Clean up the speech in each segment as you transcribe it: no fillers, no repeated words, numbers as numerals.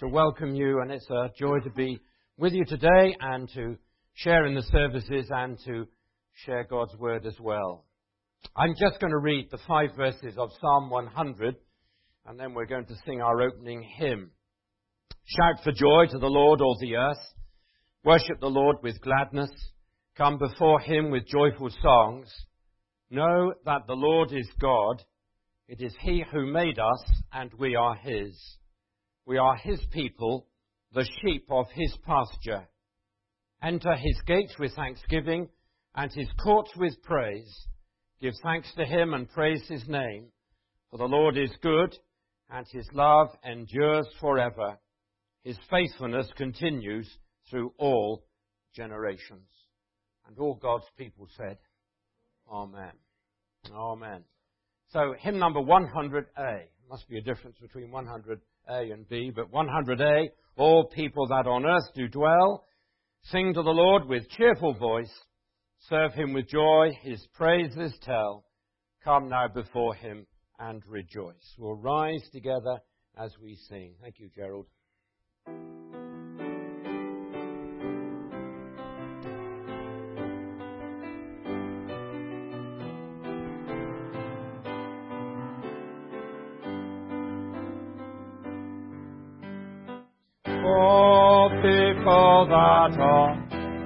to welcome you, and it's a joy to be with you today and to share in the services and to share God's Word as well. I'm just going to read the 5 verses of Psalm 100, and then we're going to sing our opening hymn. Shout for joy to the Lord, all the earth. Worship the Lord with gladness. Come before him with joyful songs. Know that the Lord is God. It is he who made us, and we are his. We are his people, the sheep of his pasture. Enter his gates with thanksgiving, and his courts with praise. Give thanks to him and praise his name. For the Lord is good, and his love endures forever. His faithfulness continues through all generations. And all God's people said, Amen. Amen. So, hymn number 100A. Must be a difference between 100A and B, but 100A, all people that on earth do dwell, sing to the Lord with cheerful voice, serve him with joy, his praises tell. Come now before him and rejoice. We'll rise together as we sing. Thank you, Gerald. All people that are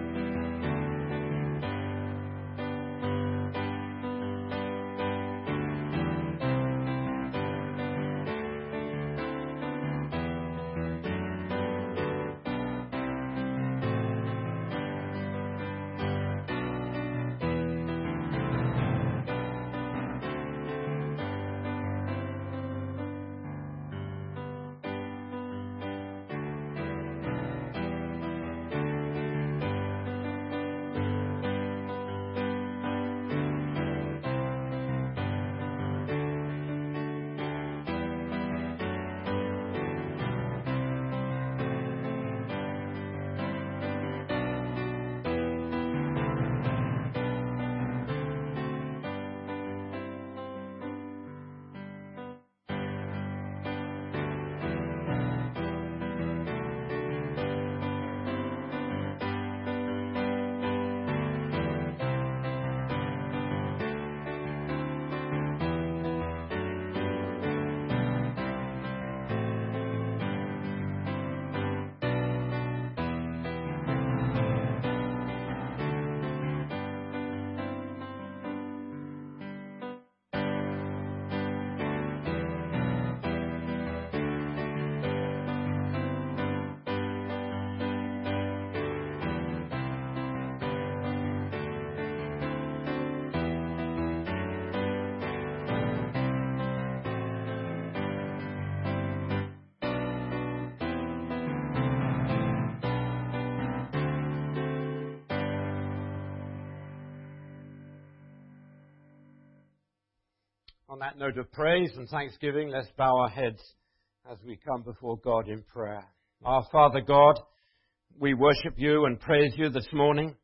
On that note of praise and thanksgiving, let's bow our heads as we come before God in prayer. Our Father God, we worship you and praise you this morning.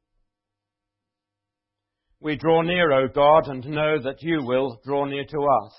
We draw near, O God, and know that you will draw near to us.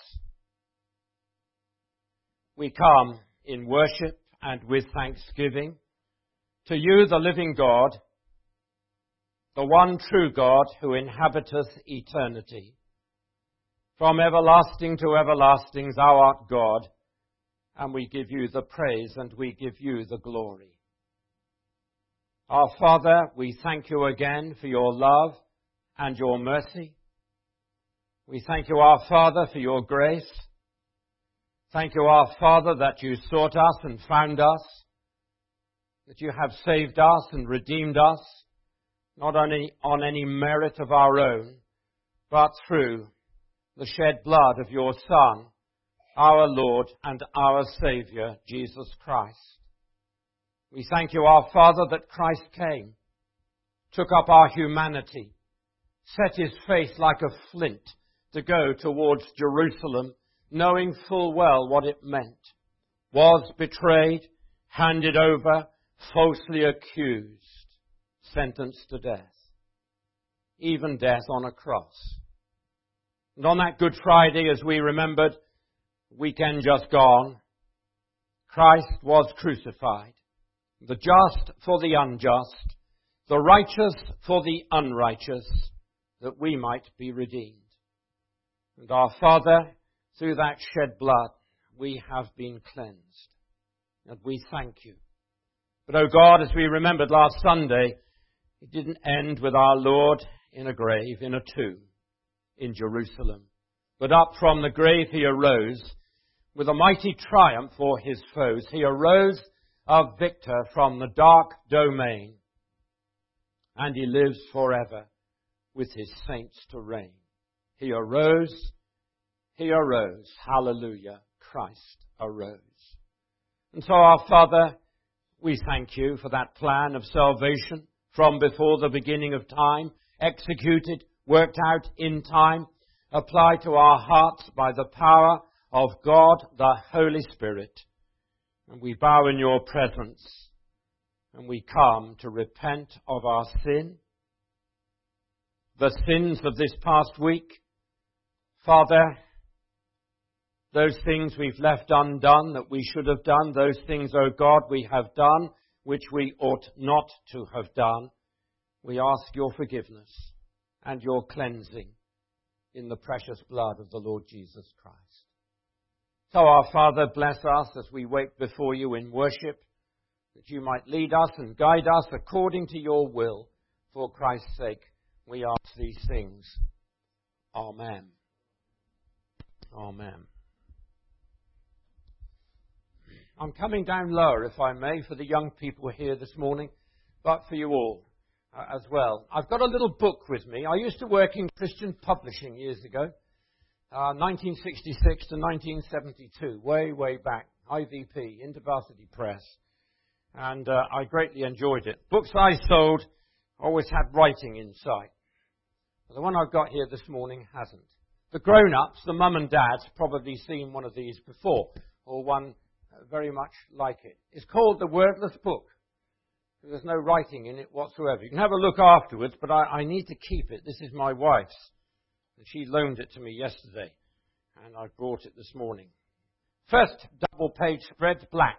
We come in worship and with thanksgiving to you, the living God, the one true God who inhabiteth eternity. From everlasting to everlasting thou art God, and we give you the praise and we give you the glory. Our Father, we thank you again for your love and your mercy. We thank you, our Father, for your grace. Thank you, our Father, that you sought us and found us, that you have saved us and redeemed us, not only on any merit of our own, but through the shed blood of your Son, our Lord and our Saviour, Jesus Christ. We thank you, our Father, that Christ came, took up our humanity, set his face like a flint to go towards Jerusalem, knowing full well what it meant, was betrayed, handed over, falsely accused, sentenced to death, even death on a cross. And on that Good Friday, as we remembered, weekend just gone, Christ was crucified, the just for the unjust, the righteous for the unrighteous, that we might be redeemed. And our Father, through that shed blood, we have been cleansed. And we thank you. But, oh God, as we remembered last Sunday, it didn't end with our Lord in a grave, in a tomb, in Jerusalem. But up from the grave he arose with a mighty triumph for his foes. He arose a victor from the dark domain, and he lives forever with his saints to reign. He arose, hallelujah, Christ arose. And so our Father, we thank you for that plan of salvation from before the beginning of time, executed, worked out in time, applied to our hearts by the power of God, the Holy Spirit. And we bow in your presence, and we come to repent of our sin, the sins of this past week. Father, those things we've left undone that we should have done, those things, O God, we have done which we ought not to have done, we ask your forgiveness and your cleansing in the precious blood of the Lord Jesus Christ. So our Father, bless us as we wait before you in worship, that you might lead us and guide us according to your will. For Christ's sake, we ask these things. Amen. Amen. I'm coming down lower, if I may, for the young people here this morning, but for you all as well. I've got a little book with me. I used to work in Christian publishing years ago, 1966 to 1972, way back, IVP, InterVarsity Press, and I greatly enjoyed it. Books I sold always had writing inside. The one I've got here this morning hasn't. The grown-ups, the mum and dads, probably seen one of these before, or one very much like it. It's called The Wordless Book. There's no writing in it whatsoever. You can have a look afterwards, but I need to keep it. This is my wife's. And she loaned it to me yesterday, and I brought it this morning. First double-page spread, black.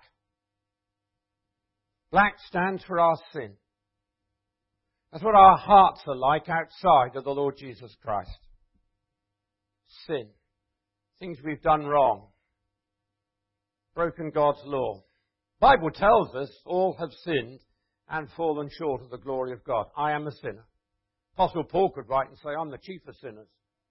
Black stands for our sin. That's what our hearts are like outside of the Lord Jesus Christ. Sin. Things we've done wrong. Broken God's law. The Bible tells us all have sinned and fallen short of the glory of God. I am a sinner. Apostle Paul could write and say, I'm the chief of sinners.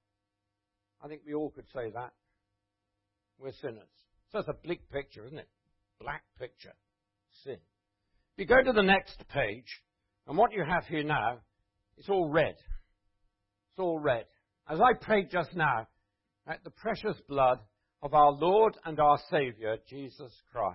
I think we all could say that. We're sinners. So it's a bleak picture, isn't it? Black picture. Sin. If you go to the next page, and what you have here now, it's all red. It's all red. As I prayed just now, at the precious blood of our Lord and our Saviour, Jesus Christ.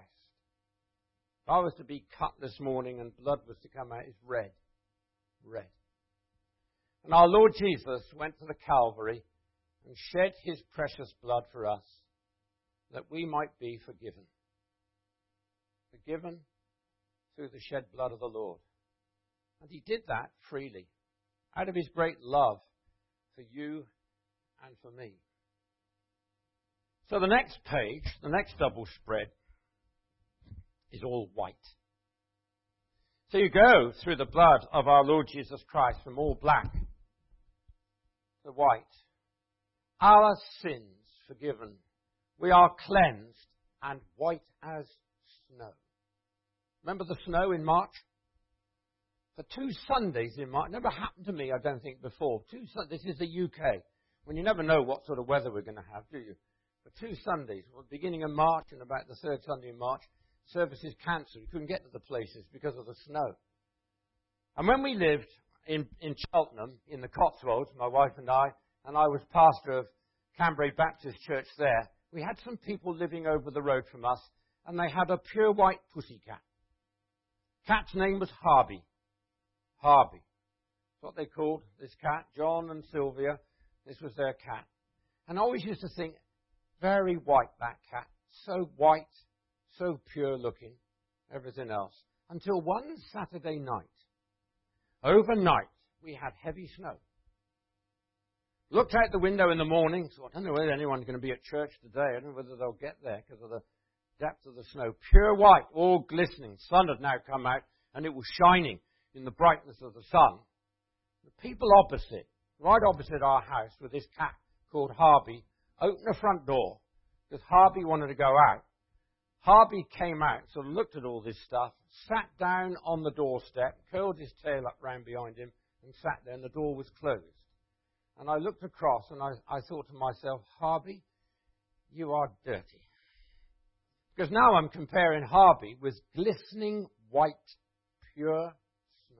If I was to be cut this morning and blood was to come out, it's red. Red. And our Lord Jesus went to the Calvary and shed his precious blood for us, that we might be forgiven. Forgiven through the shed blood of the Lord. And he did that freely, out of his great love for you and for me. So the next page, the next double spread, is all white. So you go through the blood of our Lord Jesus Christ from all black to white. Our sins forgiven. We are cleansed and white as snow. Remember the snow in March? For 2 Sundays in March, never happened to me, I don't think, before. This is the UK, when you never know what sort of weather we're going to have, do you? For 2 Sundays, beginning of March and about the 3rd Sunday in March, services cancelled. You couldn't get to the places because of the snow. And when we lived in Cheltenham, in the Cotswolds, my wife and I was pastor of Cambray Baptist Church there, we had some people living over the road from us, and they had a pure white pussycat. Cat's name was Harvey. Harvey. That's what they called this cat. John and Sylvia, this was their cat. And I always used to think, very white, that cat. So white, so pure looking, everything else. Until one Saturday night, overnight, we had heavy snow. Looked out the window in the morning, thought, I don't know whether anyone's going to be at church today. I don't know whether they'll get there because of the depth of the snow, pure white, all glistening. The sun had now come out, and it was shining in the brightness of the sun. The people opposite, right opposite our house, with this cat called Harvey, opened the front door, because Harvey wanted to go out. Harvey came out, so looked at all this stuff, sat down on the doorstep, curled his tail up round behind him, and sat there, and the door was closed. And I looked across, and I thought to myself, Harvey, you are dirty. Because now I'm comparing Harvey with glistening white, pure snow.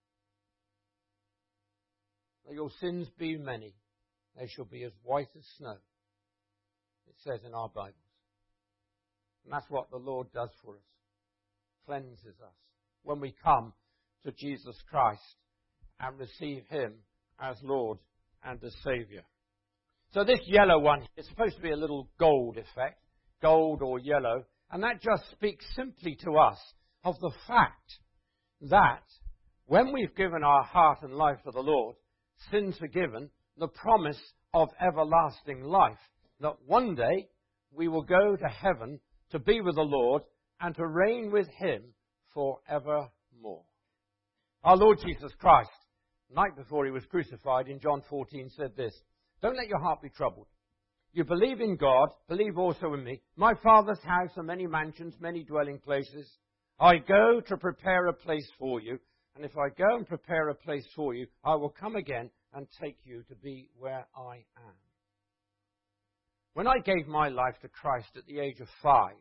Though your sins be many, they shall be as white as snow. It says in our Bibles. And that's what the Lord does for us. Cleanses us when we come to Jesus Christ and receive Him as Lord and as Saviour. So this yellow one is supposed to be a little gold effect, gold or yellow, and that just speaks simply to us of the fact that when we've given our heart and life to the Lord, sins forgiven, the promise of everlasting life, that one day we will go to heaven to be with the Lord and to reign with Him forevermore. Our Lord Jesus Christ, the night before He was crucified in John 14, said this, "Don't let your heart be troubled. You believe in God, believe also in me. My Father's house are many mansions, many dwelling places. I go to prepare a place for you, and if I go and prepare a place for you, I will come again and take you to be where I am." When I gave my life to Christ at the age of 5,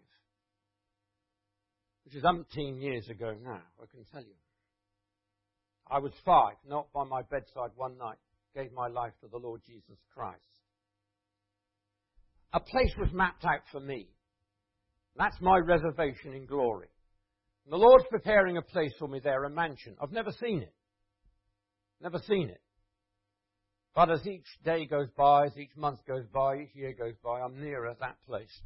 which is umpteen years ago now, I can tell you, I was 5, not by my bedside one night, gave my life to the Lord Jesus Christ. A place was mapped out for me. That's my reservation in glory. And the Lord's preparing a place for me there, a mansion. I've never seen it. Never seen it. But as each day goes by, as each month goes by, each year goes by, I'm nearer that place.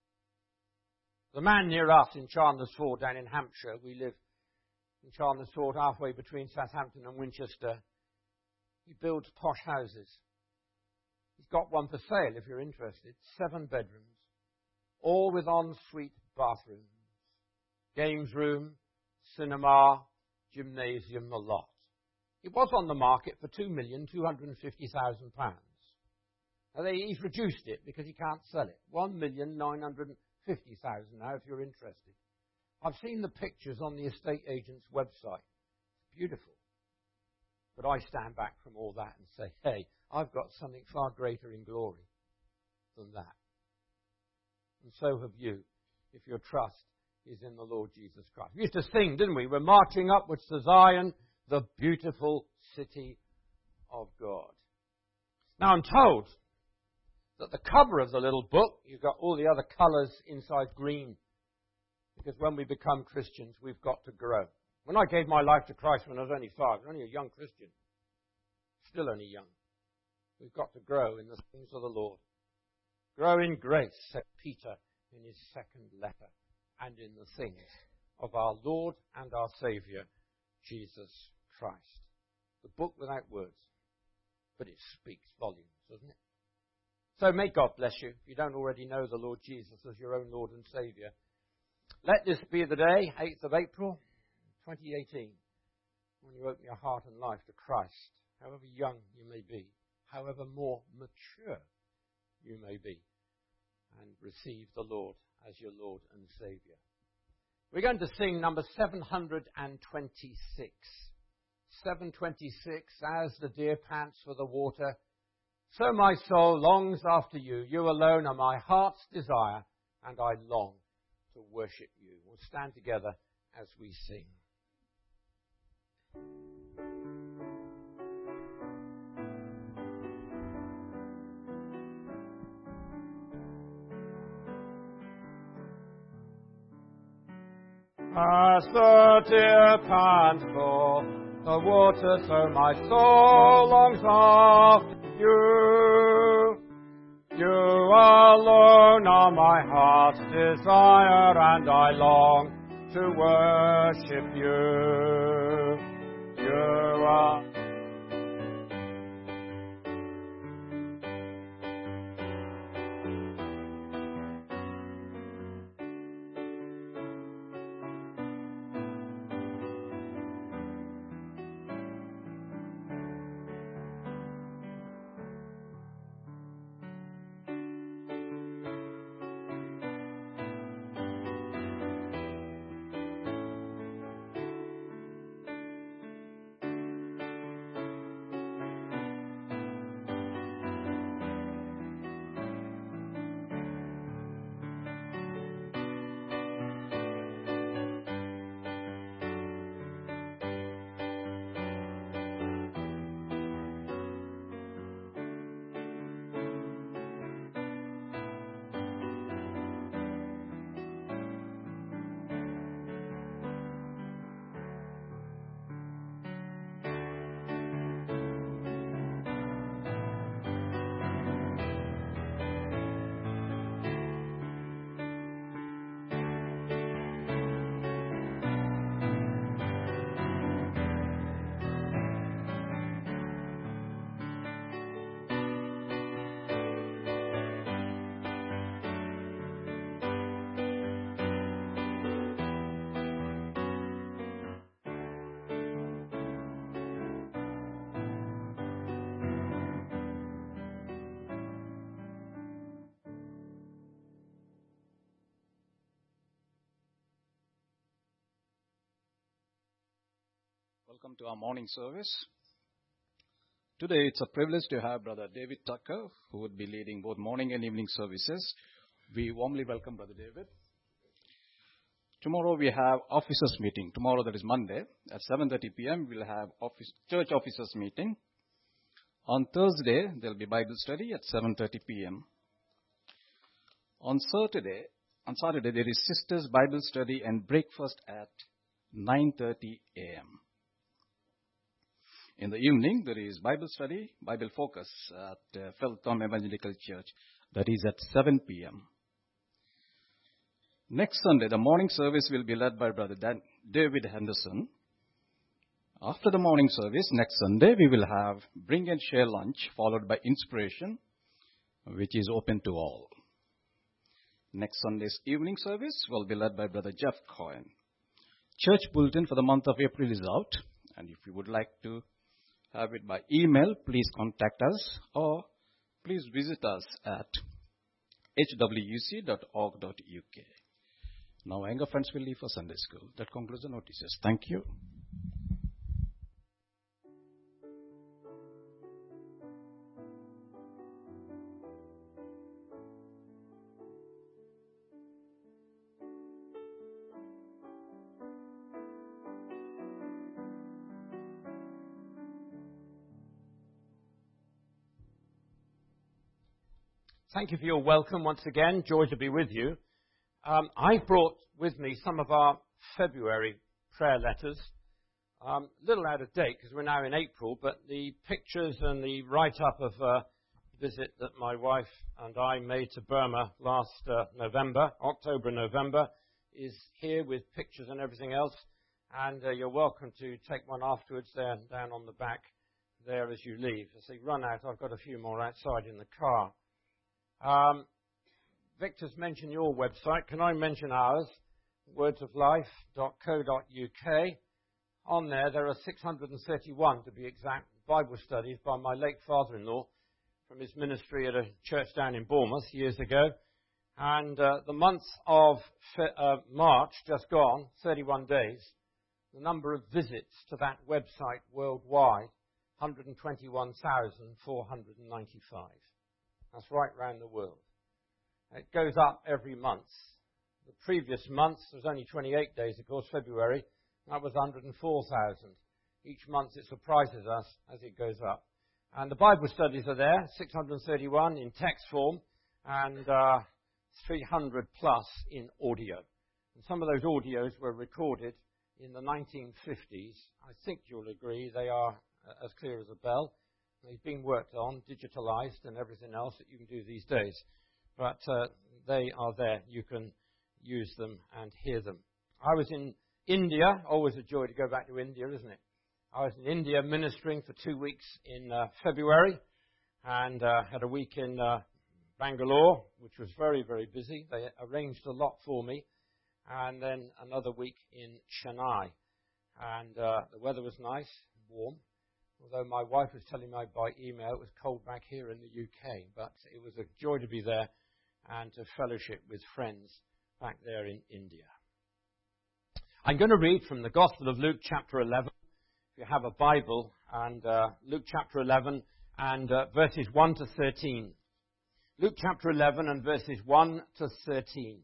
The man near us in Chandler's Ford down in Hampshire, we live in Chandler's Ford halfway between Southampton and Winchester. He builds posh houses. He's got one for sale if you're interested. 7 bedrooms, all with ensuite bathrooms, games room, cinema, gymnasium, the lot. It was on the market for £2,250,000. Now he's reduced it because he can't sell it. £1,950,000 now if you're interested. I've seen the pictures on the estate agent's website. It's beautiful. But I stand back from all that and say, hey, I've got something far greater in glory than that. And so have you, if your trust is in the Lord Jesus Christ. We used to sing, didn't we? We're marching upwards to Zion, the beautiful city of God. Now I'm told that the cover of the little book, you've got all the other colours inside green. Because when we become Christians, we've got to grow. When I gave my life to Christ when I was only 5, I was only a young Christian. Still only young. We've got to grow in the things of the Lord. Grow in grace, said Peter in his second letter, and in the things of our Lord and our Saviour, Jesus Christ. The book without words, but it speaks volumes, doesn't it? So may God bless you. If you don't already know the Lord Jesus as your own Lord and Saviour, let this be the day, 8th of April, 2018, when you open your heart and life to Christ, however young you may be, however more mature you may be, and receive the Lord as your Lord and Saviour. We're going to sing number 726. 726, as the deer pants for the water, so my soul longs after you. You alone are my heart's desire, and I long to worship you. We'll stand together as we sing. As the deer pants for the water, so my soul longs after you. You alone are my heart's desire, and I long to worship you. You are Welcome to our morning service. Today it's a privilege to have Brother David Tucker, who would be leading both morning and evening services. We warmly welcome Brother David. Tomorrow we have officers meeting. Tomorrow, that is Monday, at 7:30 p.m. we'll have church officers meeting. On Thursday, there'll be Bible study at 7:30 p.m. On Saturday, there is Sisters Bible study and breakfast at 9:30 a.m. In the evening, there is Bible study, Bible focus at Feltham Evangelical Church. That is at 7 p.m. Next Sunday, the morning service will be led by Brother David Henderson. After the morning service, next Sunday, we will have Bring and Share lunch, followed by Inspiration, which is open to all. Next Sunday's evening service will be led by Brother Jeff Cohen. Church bulletin for the month of April is out, and if you would like to have it by email, please contact us or please visit us at hwuc.org.uk. Now, younger friends will leave for Sunday school. That concludes the notices. Thank you. Thank you for your welcome once again. Joy to be with you. I brought with me some of our February prayer letters. A little out of date because we're now in April, but the pictures and the write-up of a visit that my wife and I made to Burma last October and November, is here with pictures and everything else. And you're welcome to take one afterwards there, down on the back there as you leave. As they run out, I've got a few more outside in the car. Victor's mentioned your website. Can I mention ours? wordsoflife.co.uk. On there are 631, to be exact, Bible studies by my late father-in-law from his ministry at a church down in Bournemouth years ago. And the month of March, just gone, 31 days, the number of visits to that website worldwide, 121,495. That's right round the world. It goes up every month. The previous month was only 28 days, of course, February. That was 104,000. Each month it surprises us as it goes up. And the Bible studies are there, 631 in text form, and 300 plus in audio. And some of those audios were recorded in the 1950s. I think you'll agree they are as clear as a bell. They've been worked on, digitalized, and everything else that you can do these days. But they are there. You can use them and hear them. I was in India. Always a joy to go back to India, isn't it? I was in India ministering for 2 weeks in February, and had a week in Bangalore, which was very, very busy. They arranged a lot for me. And then another week in Chennai. And the weather was nice, warm. Although my wife was telling me by email it was cold back here in the UK. But it was a joy to be there and to fellowship with friends back there in India. I'm going to read from the Gospel of Luke chapter 11. If you have a Bible, and Luke chapter 11 and verses 1 to 13. Luke chapter 11 and verses 1 to 13.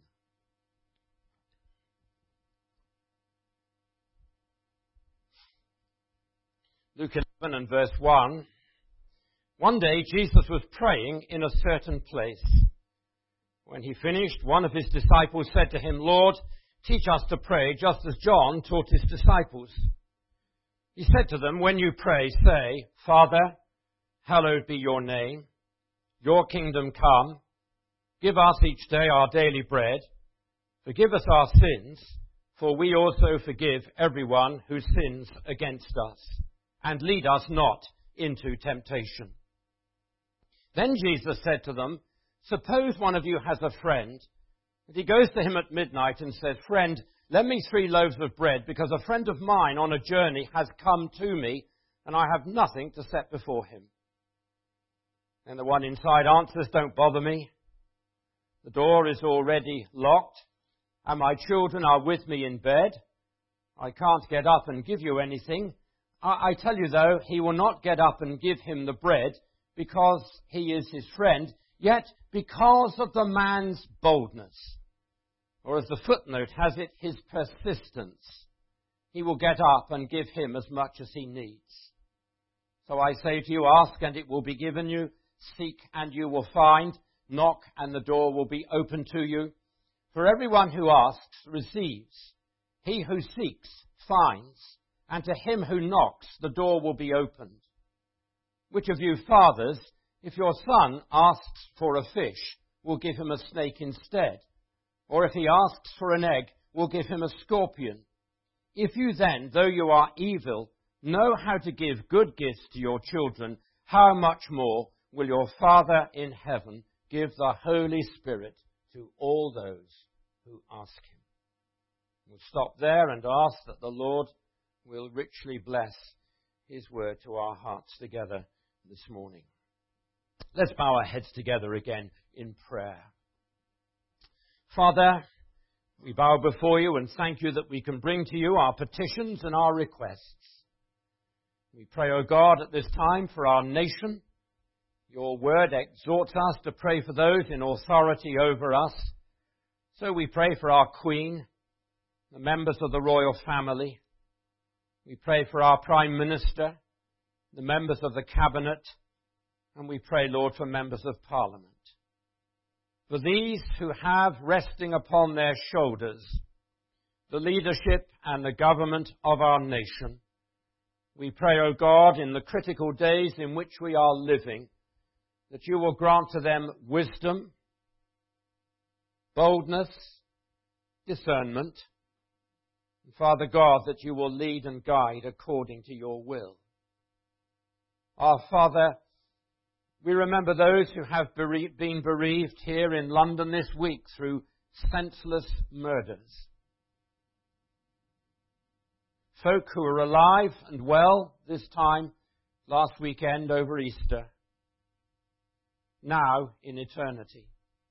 Luke 11 and verse 1. One day Jesus was praying in a certain place. When he finished, one of his disciples said to him, "Lord, teach us to pray just as John taught his disciples." He said to them, "When you pray, say, 'Father, hallowed be your name. Your kingdom come. Give us each day our daily bread. Forgive us our sins, for we also forgive everyone who sins against us. And lead us not into temptation.'" Then Jesus said to them, "Suppose one of you has a friend, and he goes to him at midnight and says, 'Friend, lend me 3 loaves of bread, because a friend of mine on a journey has come to me, and I have nothing to set before him.' And the one inside answers, 'Don't bother me. The door is already locked, and my children are with me in bed. I can't get up and give you anything. I tell you, though, he will not get up and give him the bread because he is his friend, yet because of the man's boldness, or as the footnote has it, his persistence, he will get up and give him as much as he needs. So I say to you, ask and it will be given you, seek and you will find, knock and the door will be open to you. For everyone who asks receives, he who seeks finds, and to him who knocks the door will be opened. Which of you fathers, if your son asks for a fish, will give him a snake instead? Or if he asks for an egg, will give him a scorpion? If you then, though you are evil, know how to give good gifts to your children, how much more will your Father in heaven give the Holy Spirit to all those who ask him? We'll stop there and ask that the Lord will richly bless his word to our hearts together this morning. Let's bow our heads together again in prayer. Father, we bow before you and thank you that we can bring to you our petitions and our requests. We pray, O God, at this time for our nation. Your word exhorts us to pray for those in authority over us. So we pray for our Queen, the members of the royal family. We pray for our Prime Minister, the members of the Cabinet, and we pray, Lord, for members of Parliament. For these who have resting upon their shoulders the leadership and the government of our nation, we pray, O God, in the critical days in which we are living, that you will grant to them wisdom, boldness, discernment, and Father God, that you will lead and guide according to your will. Our Father, we remember those who have been bereaved here in London this week through senseless murders. Folk who were alive and well this time last weekend over Easter, now in eternity.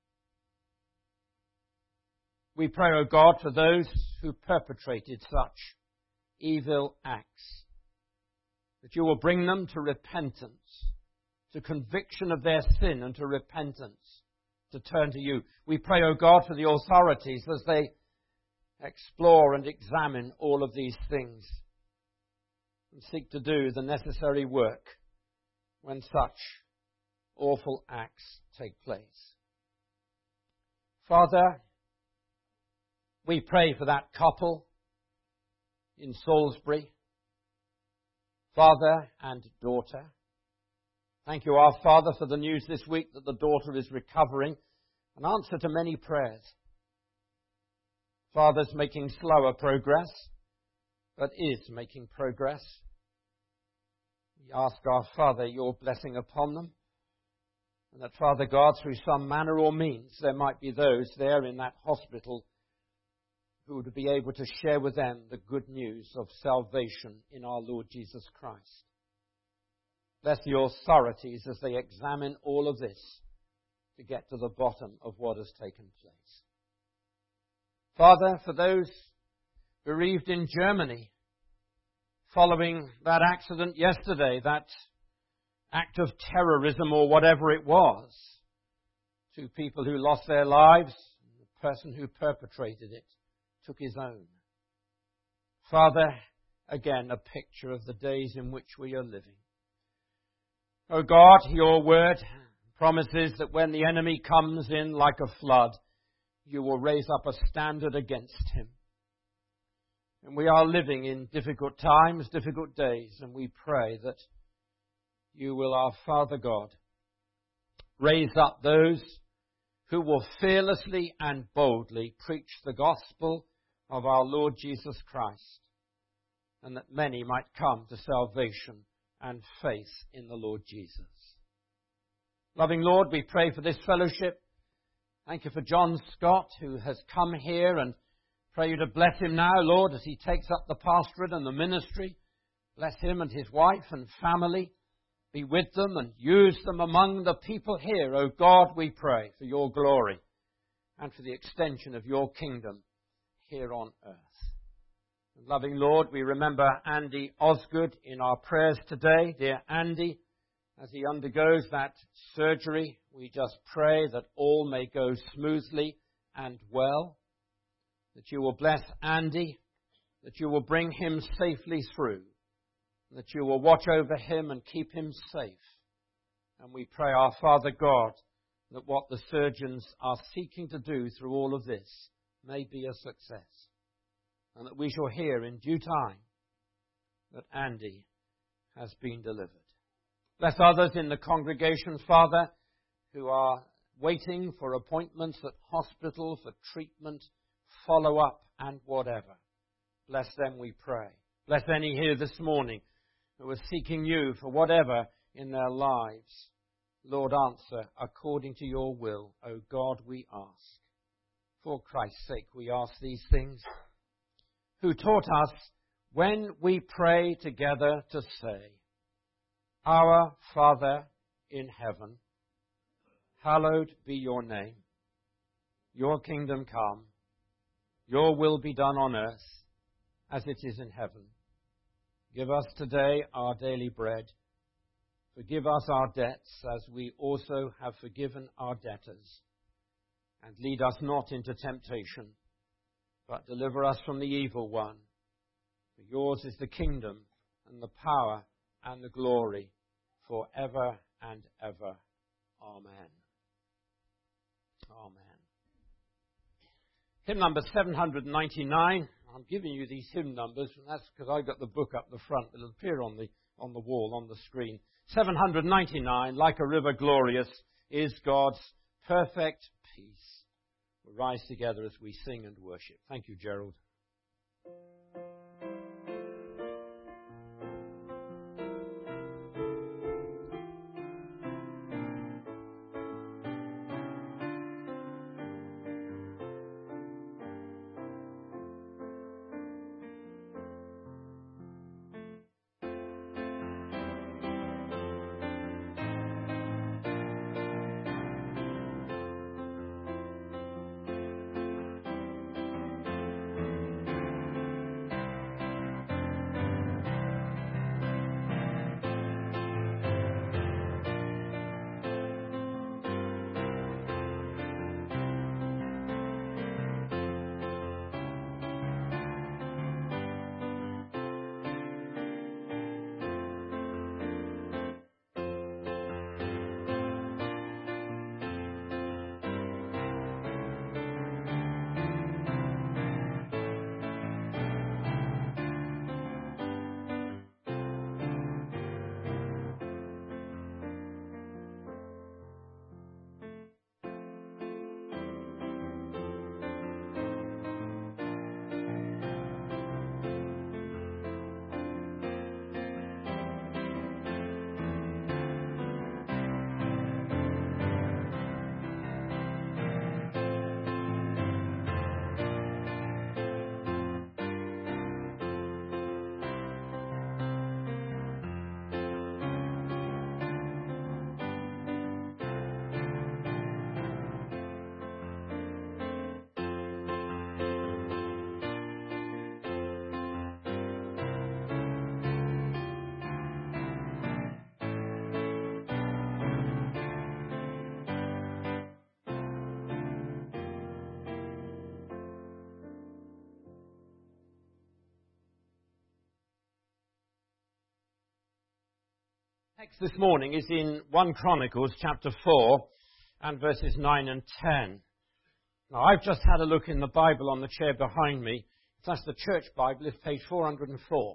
We pray, O God, for those who perpetrated such evil acts, that you will bring them to repentance, to conviction of their sin and to repentance, to turn to you. We pray, O God, for the authorities as they explore and examine all of these things and seek to do the necessary work when such awful acts take place. Father, we pray for that couple in Salisbury, father and daughter. Thank you, our Father, for the news this week that the daughter is recovering, an answer to many prayers. Father's making slower progress, but is making progress. We ask our Father your blessing upon them, and that, Father God, through some manner or means, there might be those there in that hospital who would be able to share with them the good news of salvation in our Lord Jesus Christ. Bless the authorities as they examine all of this to get to the bottom of what has taken place. Father, for those bereaved in Germany following that accident yesterday, that act of terrorism or whatever it was, two people who lost their lives, and the person who perpetrated it took his own. Father, again, a picture of the days in which we are living. O God, your word promises that when the enemy comes in like a flood, you will raise up a standard against him. And we are living in difficult times, difficult days, and we pray that you will, our Father God, raise up those who will fearlessly and boldly preach the gospel of our Lord Jesus Christ, and that many might come to salvation and faith in the Lord Jesus. Loving Lord, we pray for this fellowship. Thank you for John Scott, who has come here, and pray you to bless him now, Lord, as he takes up the pastorate and the ministry. Bless him and his wife and family. Be with them and use them among the people here. O God, we pray for your glory and for the extension of your kingdom here on earth. Loving Lord, we remember Andy Osgood in our prayers today. Dear Andy, as he undergoes that surgery, we just pray that all may go smoothly and well, that you will bless Andy, that you will bring him safely through, that you will watch over him and keep him safe. And we pray, our Father God, that what the surgeons are seeking to do through all of this may be a success, and that we shall hear in due time that Andy has been delivered. Bless others in the congregation, Father, who are waiting for appointments at hospital, for treatment, follow-up, and whatever. Bless them, we pray. Bless any here this morning who are seeking you for whatever in their lives. Lord, answer according to your will, O God, we ask. For Christ's sake, we ask these things, who taught us when we pray together to say, Our Father in heaven, hallowed be your name. Your kingdom come, your will be done on earth as it is in heaven. Give us today our daily bread. Forgive us our debts as we also have forgiven our debtors. And lead us not into temptation, but deliver us from the evil one. For yours is the kingdom and the power and the glory forever and ever. Amen. Amen. Hymn number 799. I'm giving you these hymn numbers, and that's because I got the book up the front. It'll appear on the wall, on the screen. 799, Like a River Glorious, is God's perfect peace. We'll rise together as we sing and worship. Thank you, Gerald. Text this morning is in 1 Chronicles chapter 4 and verses 9 and 10. Now, I've just had a look in the Bible on the chair behind me. That's the church Bible, it's page 404.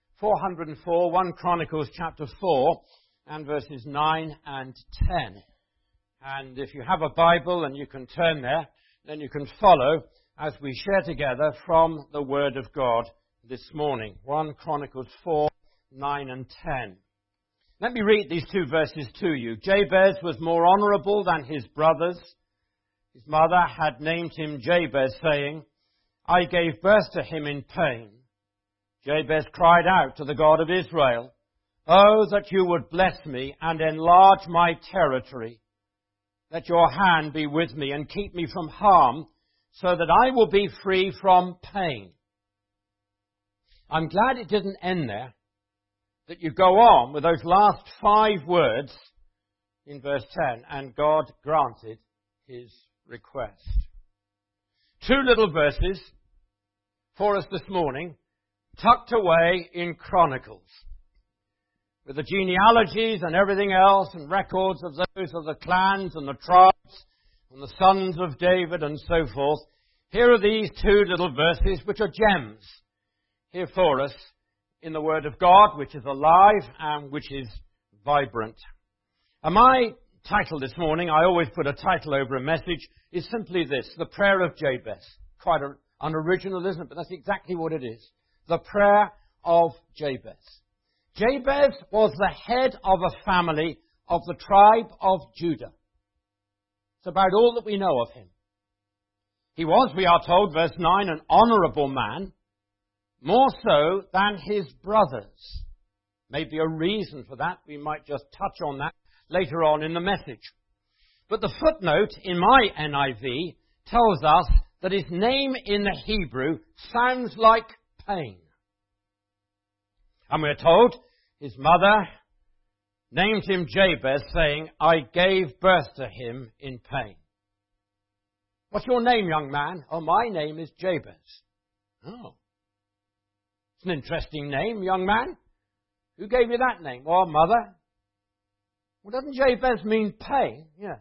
404, 1 Chronicles chapter 4 and verses 9 and 10. And if you have a Bible and you can turn there, then you can follow as we share together from the Word of God this morning. 1 Chronicles 4, 9 and 10. Let me read these two verses to you. Jabez was more honorable than his brothers. His mother had named him Jabez, saying, I gave birth to him in pain. Jabez cried out to the God of Israel, Oh, that you would bless me and enlarge my territory. Let your hand be with me and keep me from harm, so that I will be free from pain. I'm glad it didn't end there, that you go on with those last 5 words in verse 10, and God granted his request. 2 little verses for us this morning, tucked away in Chronicles, with the genealogies and everything else, and records of those of the clans and the tribes, and the sons of David and so forth. Here are these 2 little verses which are gems here for us in the Word of God, which is alive and which is vibrant. And my title this morning, I always put a title over a message, is simply this: The Prayer of Jabez. Quite unoriginal, isn't it? But that's exactly what it is. The Prayer of Jabez. Jabez was the head of a family of the tribe of Judah. It's about all that we know of him. He was, we are told, verse 9, an honourable man, more so than his brothers. Maybe a reason for that. We might just touch on that later on in the message. But the footnote in my NIV tells us that his name in the Hebrew sounds like pain. And we're told his mother named him Jabez, saying, I gave birth to him in pain. What's your name, young man? Oh, my name is Jabez. Oh. It's an interesting name, young man. Who gave you that name? Well, mother. Well, doesn't Jabez mean pain? Yes.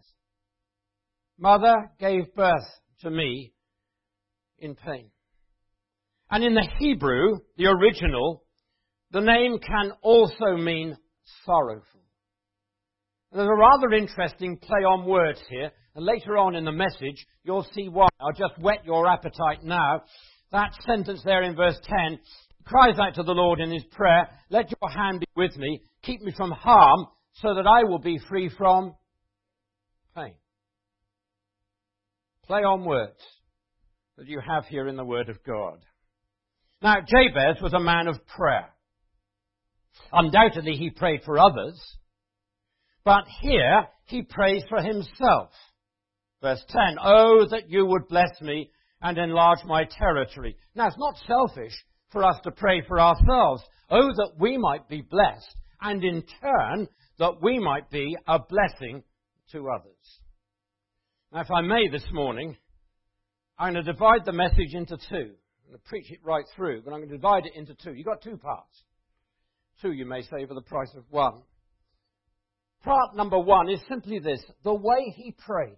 Mother gave birth to me in pain. And in the Hebrew, the original, the name can also mean sorrowful. There's a rather interesting play on words here, and later on in the message, you'll see why. I'll just whet your appetite now. That sentence there in verse 10 cries out to the Lord in his prayer, let your hand be with me, keep me from harm, so that I will be free from pain. Play on words that you have here in the Word of God. Now, Jabez was a man of prayer. Undoubtedly, he prayed for others, but here he prays for himself. Verse 10, oh, that you would bless me and enlarge my territory. Now, it's not selfish for us to pray for ourselves. Oh, that we might be blessed, and in turn, that we might be a blessing to others. Now, if I may this morning, I'm going to divide the message into 2. I'm going to preach it right through, but I'm going to divide it into 2. You've got 2 parts. 2, you may say, for the price of 1. Part number 1 is simply this: the way he prayed.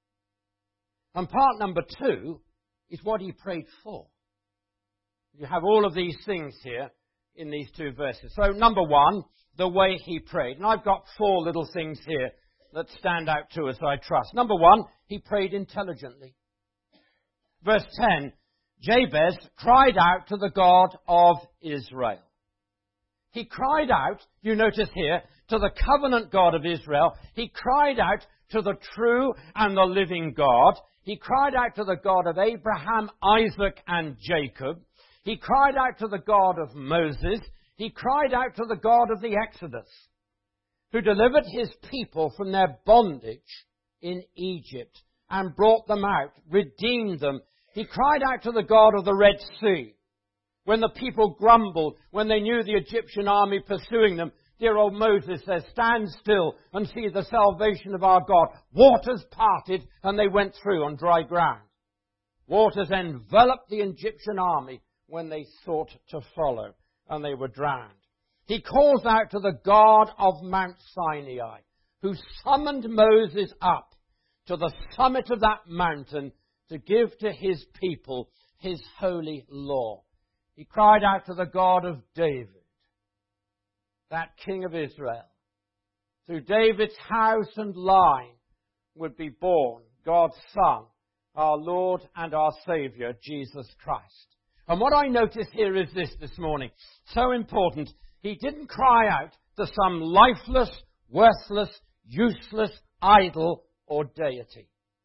And part number 2 is what he prayed for. You have all of these things here in these 2 verses. So number 1, the way he prayed. And I've got 4 little things here that stand out to us, I trust. Number 1, he prayed intelligently. Verse 10, Jabez cried out to the God of Israel. He cried out, you notice here, to the covenant God of Israel. He cried out to the true and the living God. He cried out to the God of Abraham, Isaac, and Jacob. He cried out to the God of Moses. He cried out to the God of the Exodus, who delivered his people from their bondage in Egypt and brought them out, redeemed them. He cried out to the God of the Red Sea. When the people grumbled, when they knew the Egyptian army pursuing them, dear old Moses says, stand still and see the salvation of our God. Waters parted and they went through on dry ground. Waters enveloped the Egyptian army when they sought to follow, and they were drowned. He calls out to the God of Mount Sinai, who summoned Moses up to the summit of that mountain to give to his people his holy law. He cried out to the God of David, that King of Israel. Through David's house and line would be born God's Son, our Lord and our Saviour, Jesus Christ. And what I notice here is this morning, so important. He didn't cry out to some lifeless, worthless, useless idol or deity.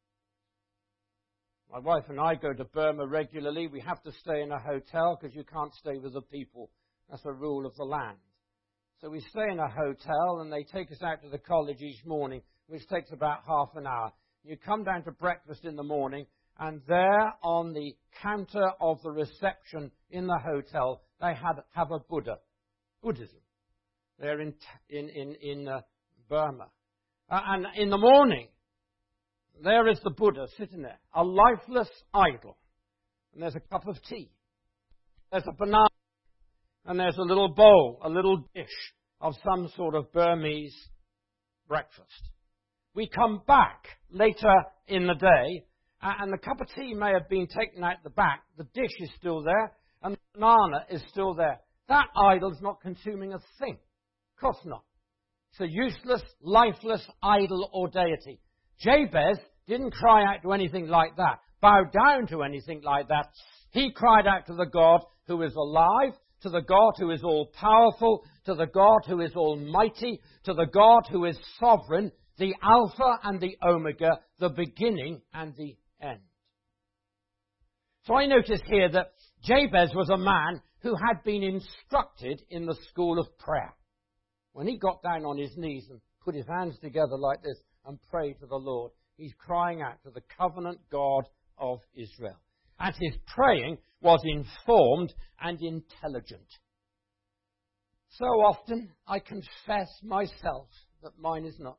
My wife and I go to Burma regularly. We have to stay in a hotel because you can't stay with the people. That's a rule of the land. So we stay in a hotel and they take us out to the college each morning, which takes about half an hour. You come down to breakfast in the morning And there on the counter of the reception in the hotel, they have a Buddha. Buddhism. They're in Burma. And in the morning, there is the Buddha sitting there, a lifeless idol. And there's a cup of tea. There's a banana. And there's a little bowl, a little dish of some sort of Burmese breakfast. We come back later in the day, and the cup of tea may have been taken out the back. The dish is still there, and the banana is still there. That idol's not consuming a thing. Of course not. It's a useless, lifeless idol or deity. Jabez didn't cry out to anything like that, bow down to anything like that. He cried out to the God who is alive, to the God who is all-powerful, to the God who is almighty, to the God who is sovereign, the Alpha and the Omega, the beginning and the end. So I notice here that Jabez was a man who had been instructed in the school of prayer. When he got down on his knees and put his hands together like this and prayed to the Lord, he's crying out to the covenant God of Israel. And his praying was informed and intelligent. So often I confess myself that mine is not.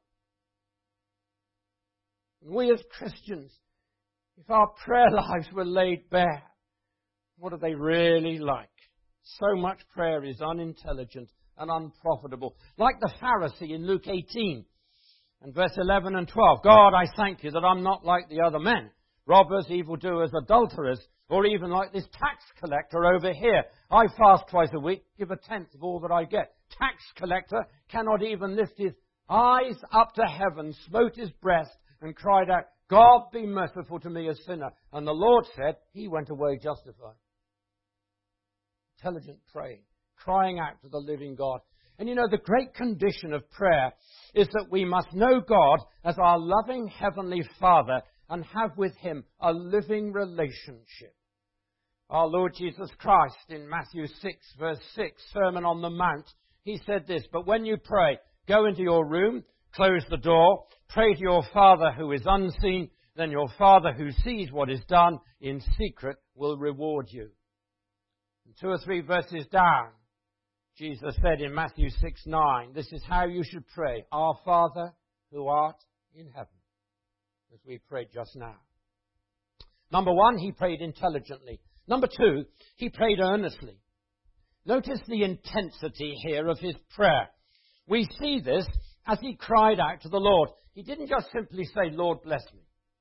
We as Christians, if our prayer lives were laid bare, what are they really like? So much prayer is unintelligent and unprofitable. Like the Pharisee in Luke 18 and verse 11 and 12. God, I thank you that I'm not like the other men, robbers, evildoers, adulterers, or even like this tax collector over here. I fast twice a week, give a tenth of all that I get. Tax collector cannot even lift his eyes up to heaven, smote his breast, and cried out, God be merciful to me, a sinner. And the Lord said, he went away justified. Intelligent praying, crying out to the living God. And you know, the great condition of prayer is that we must know God as our loving Heavenly Father and have with Him a living relationship. Our Lord Jesus Christ in Matthew 6, verse 6, Sermon on the Mount, He said this, but when you pray, go into your room, close the door, pray to your Father who is unseen, then your Father who sees what is done in secret will reward you. And 2 or 3 verses down, Jesus said in Matthew 6:9, this is how you should pray, Our Father who art in heaven, as we prayed just now. Number 1, he prayed intelligently. Number 2, he prayed earnestly. Notice the intensity here of his prayer. We see this as he cried out to the Lord. He didn't just simply say, Lord, bless me.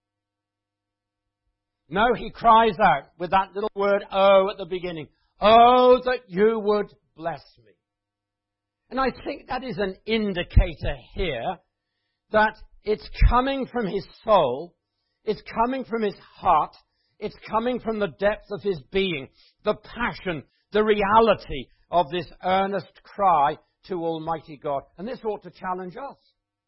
No, he cries out with that little word, oh, at the beginning. Oh, that you would bless me. And I think that is an indicator here that it's coming from his soul, it's coming from his heart, it's coming from the depth of his being, the passion, the reality of this earnest cry to Almighty God. And this ought to challenge us.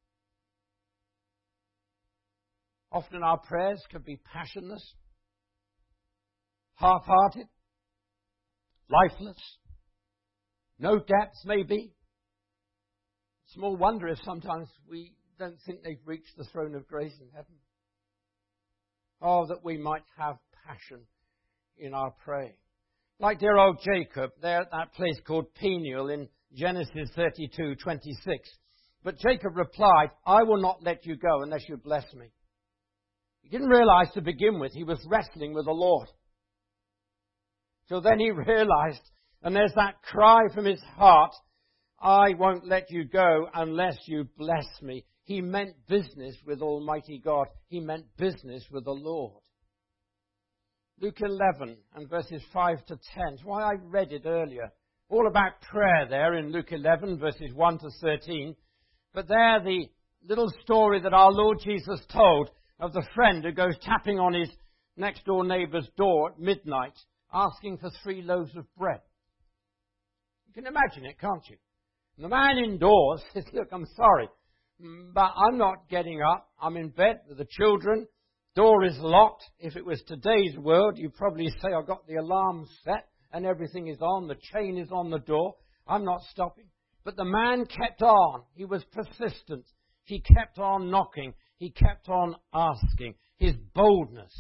Often our prayers can be passionless, half-hearted, lifeless, no depth maybe. Small wonder if sometimes we don't think they've reached the throne of grace in heaven. Oh, that we might have passion in our praying. Like dear old Jacob, there at that place called Peniel in Genesis 32:26. But Jacob replied, I will not let you go unless you bless me. He didn't realize to begin with he was wrestling with the Lord. So then he realized, and there's that cry from his heart, I won't let you go unless you bless me. He meant business with Almighty God. He meant business with the Lord. Luke 11 and verses 5 to 10. It's why I read it earlier. All about prayer there in Luke 11 verses 1 to 13. But there the little story that our Lord Jesus told of the friend who goes tapping on his next door neighbour's door at midnight asking for 3 loaves of bread. You can imagine it, can't you? And the man indoors says, look, I'm sorry, but I'm not getting up. I'm in bed with the children. Door is locked. If it was today's world, you'd probably say, I've got the alarm set and everything is on. The chain is on the door. I'm not stopping. But the man kept on. He was persistent. He kept on knocking. He kept on asking. His boldness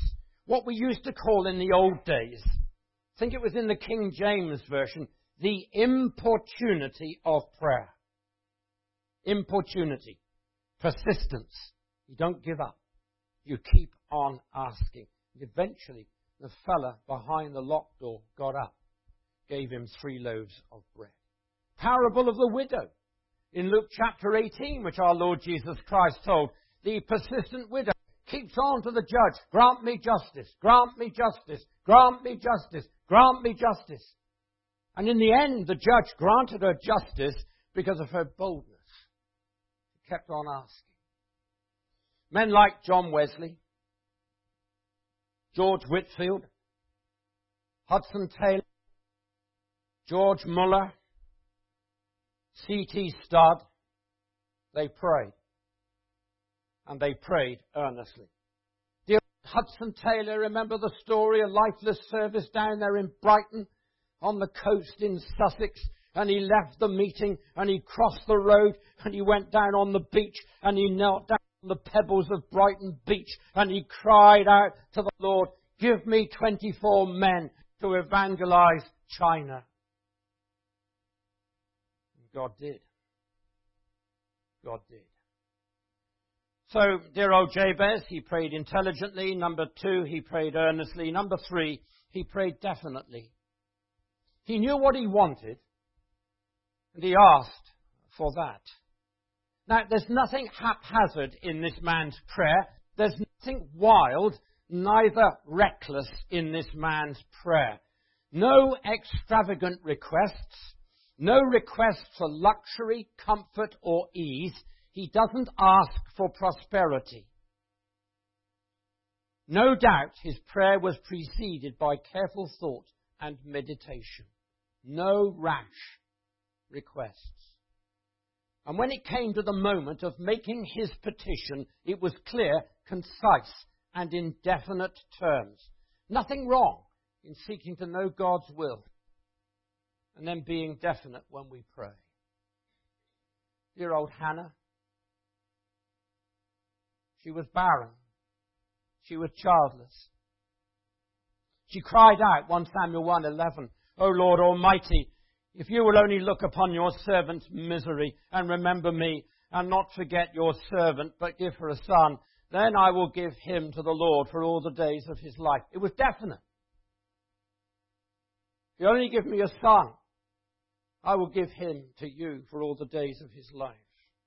what we used to call in the old days, I think it was in the King James Version, the importunity of prayer. Importunity. Persistence. You don't give up. You keep on asking. And eventually, the fella behind the locked door got up, gave him 3 loaves of bread. Parable of the widow. In Luke chapter 18, which our Lord Jesus Christ told, the persistent widow keeps on to the judge, grant me justice, grant me justice, grant me justice, grant me justice. And in the end, the judge granted her justice because of her boldness. She kept on asking. Men like John Wesley, George Whitefield, Hudson Taylor, George Muller, C.T. Studd, they prayed. And they prayed earnestly. Dear Hudson Taylor, remember the story, a lifeless service down there in Brighton on the coast in Sussex, and he left the meeting and he crossed the road and he went down on the beach and he knelt down on the pebbles of Brighton Beach and he cried out to the Lord, give me 24 men to evangelize China. And God did. God did. So, dear old Jabez, he prayed intelligently. Number 2, he prayed earnestly. Number 3, he prayed definitely. He knew what he wanted, and he asked for that. Now, there's nothing haphazard in this man's prayer. There's nothing wild, neither reckless in this man's prayer. No extravagant requests, no requests for luxury, comfort, or ease. He doesn't ask for prosperity. No doubt his prayer was preceded by careful thought and meditation. No rash requests. And when it came to the moment of making his petition, it was clear, concise, and in definite terms. Nothing wrong in seeking to know God's will and then being definite when we pray. Dear old Hannah, she was barren. She was childless. She cried out, 1 Samuel 1:11, O Lord Almighty, if you will only look upon your servant's misery and remember me and not forget your servant, but give her a son, then I will give him to the Lord for all the days of his life. It was definite. If you only give me a son, I will give him to you for all the days of his life.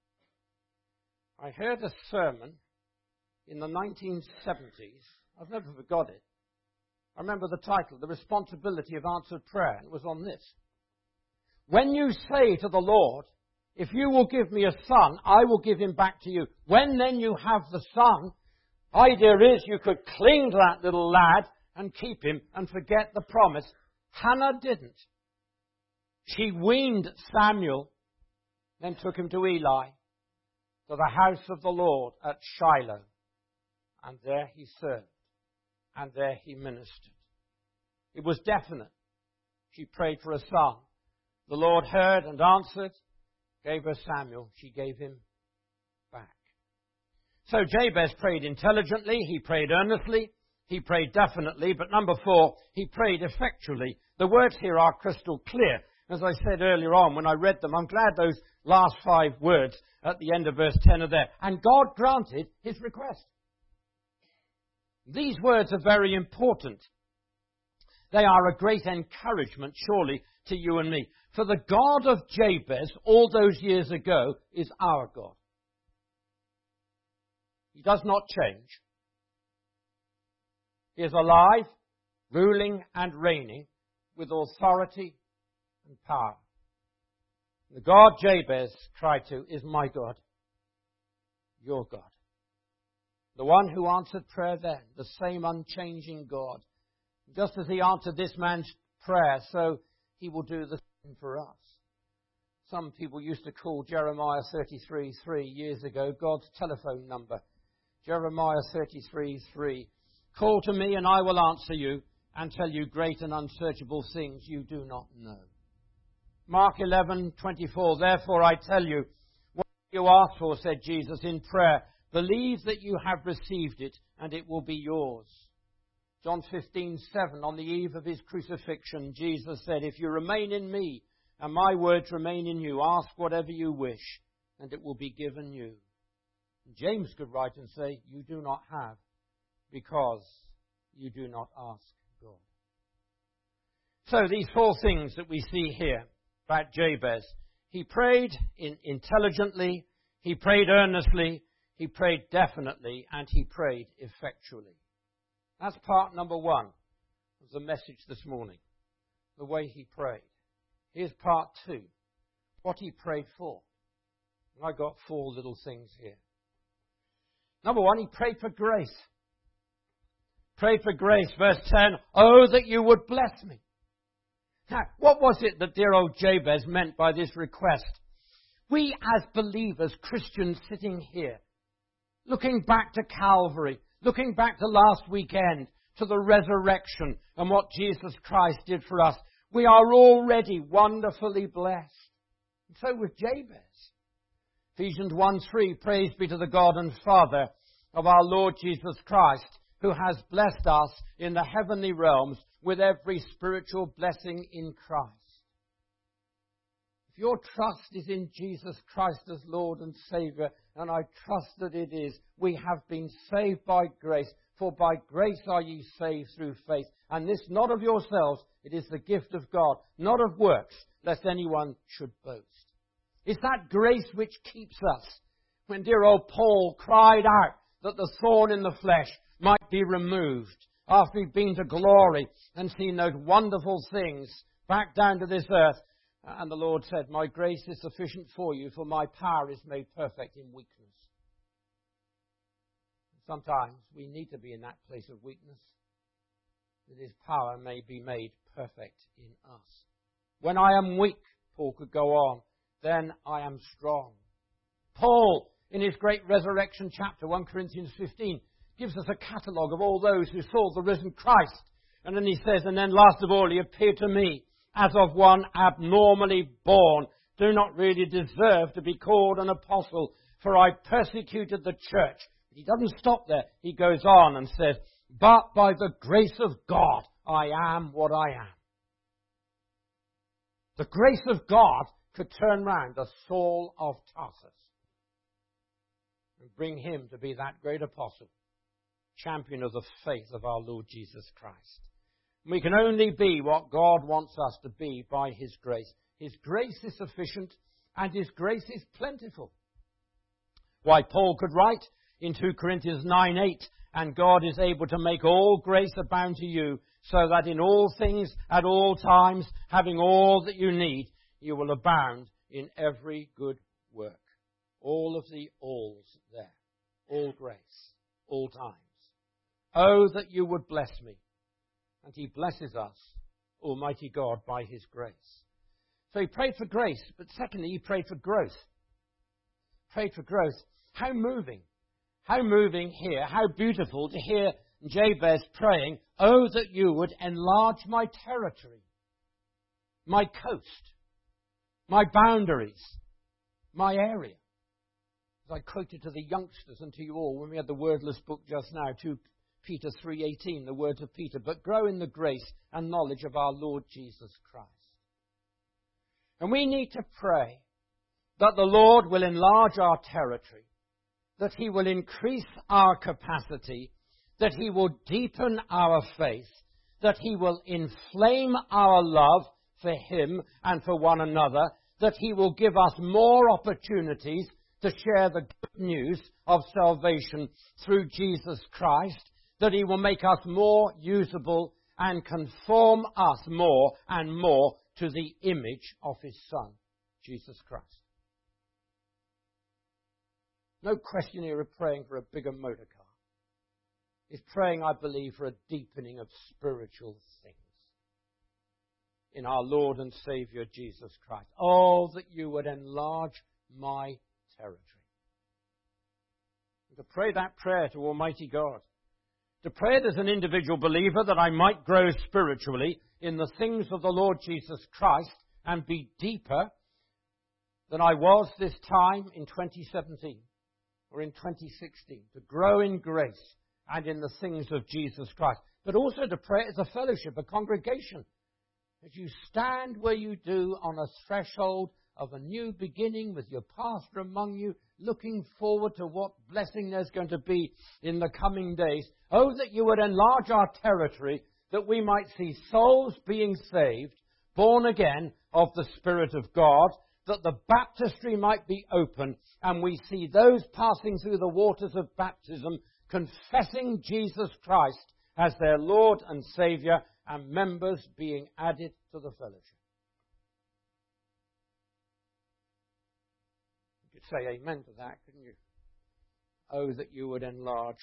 I heard a sermon in the 1970s. I've never forgot it. I remember the title, The Responsibility of Answered Prayer, and it was on this. When you say to the Lord, if you will give me a son, I will give him back to you. When then you have the son, idea is you could cling to that little lad and keep him and forget the promise. Hannah didn't. She weaned Samuel, then took him to Eli, to the house of the Lord at Shiloh. And there he served. And there he ministered. It was definite. She prayed for a son. The Lord heard and answered, gave her Samuel. She gave him back. So Jabez prayed intelligently. He prayed earnestly. He prayed definitely. But number 4, he prayed effectually. The words here are crystal clear. As I said earlier on when I read them, I'm glad those last 5 words at the end of verse 10 are there. And God granted his request. These words are very important. They are a great encouragement, surely, to you and me. For the God of Jabez, all those years ago, is our God. He does not change. He is alive, ruling and reigning with authority and power. The God Jabez cried to is my God, your God. The one who answered prayer then, the same unchanging God. Just as he answered this man's prayer, so he will do the same for us. Some people used to call Jeremiah 33:3 years ago God's telephone number. Jeremiah 33:3. Call to me and I will answer you and tell you great and unsearchable things you do not know. Mark 11:24. Therefore I tell you, what you ask for, said Jesus in prayer, believe that you have received it and it will be yours. John 15:7, on the eve of his crucifixion, Jesus said, "If you remain in me and my words remain in you, ask whatever you wish, and it will be given you." And James could write and say, "You do not have because you do not ask God." So these four things that we see here about Jabez. He prayed intelligently, he prayed earnestly, he prayed definitely, and he prayed effectually. That's part number one of the message this morning, the way he prayed. Here's part two, what he prayed for. And I got four little things here. Number one, he prayed for grace. Prayed for grace, verse 10, "Oh, that you would bless me." Now, what was it that dear old Jabez meant by this request? We as believers, Christians sitting here, looking back to Calvary, looking back to last weekend, to the resurrection and what Jesus Christ did for us, we are already wonderfully blessed. And so was Jabez. Ephesians 1:3, praise be to the God and Father of our Lord Jesus Christ, who has blessed us in the heavenly realms with every spiritual blessing in Christ. If your trust is in Jesus Christ as Lord and Saviour, and I trust that it is, we have been saved by grace, for by grace are ye saved through faith, and this not of yourselves, it is the gift of God, not of works, lest anyone should boast. It's that grace which keeps us. When dear old Paul cried out that the thorn in the flesh might be removed, after he'd been to glory and seen those wonderful things back down to this earth. And the Lord said, "My grace is sufficient for you, for my power is made perfect in weakness." Sometimes we need to be in that place of weakness, that his power may be made perfect in us. When I am weak, Paul could go on, then I am strong. Paul, in his great resurrection chapter, 1 Corinthians 15, gives us a catalogue of all those who saw the risen Christ. And then he says, and then last of all, he appeared to me as of one abnormally born. Do not really deserve to be called an apostle, for I persecuted the church. But he doesn't stop there. He goes on and says, but by the grace of God, I am what I am. The grace of God could turn round the Saul of Tarsus and bring him to be that great apostle, champion of the faith of our Lord Jesus Christ. We can only be what God wants us to be by his grace. His grace is sufficient and his grace is plentiful. Why, Paul could write in 2 Corinthians 9:8, and God is able to make all grace abound to you, so that in all things, at all times, having all that you need, you will abound in every good work. All of the alls there. All grace. All times. Oh, that you would bless me. And he blesses us, Almighty God, by his grace. So he prayed for grace, but secondly, he prayed for growth. Prayed for growth. How moving. How moving here. How beautiful to hear Jabez praying, oh, that you would enlarge my territory, my coast, my boundaries, my area. As I quoted to the youngsters and to you all when we had the wordless book just now, 2 Peter 3:18, the words of Peter, but grow in the grace and knowledge of our Lord Jesus Christ. And we need to pray that the Lord will enlarge our territory, that he will increase our capacity, that he will deepen our faith, that he will inflame our love for him and for one another, that he will give us more opportunities to share the good news of salvation through Jesus Christ, that he will make us more usable and conform us more and more to the image of his Son, Jesus Christ. No question here of praying for a bigger motor car. It's praying, I believe, for a deepening of spiritual things in our Lord and Saviour Jesus Christ. Oh, that you would enlarge my territory. And to pray that prayer to Almighty God. To pray it as an individual believer that I might grow spiritually in the things of the Lord Jesus Christ and be deeper than I was this time in 2017 or in 2016. To grow in grace and in the things of Jesus Christ. but also to pray as a fellowship, a congregation. As you stand where you do on a threshold of a new beginning with your pastor among you, looking forward to what blessing there's going to be in the coming days. Oh, that you would enlarge our territory, that we might see souls being saved, born again of the Spirit of God, that the baptistry might be open, and we see those passing through the waters of baptism, confessing Jesus Christ as their Lord and Saviour, and members being added to the fellowship. You could say amen to that, couldn't you? Oh, that you would enlarge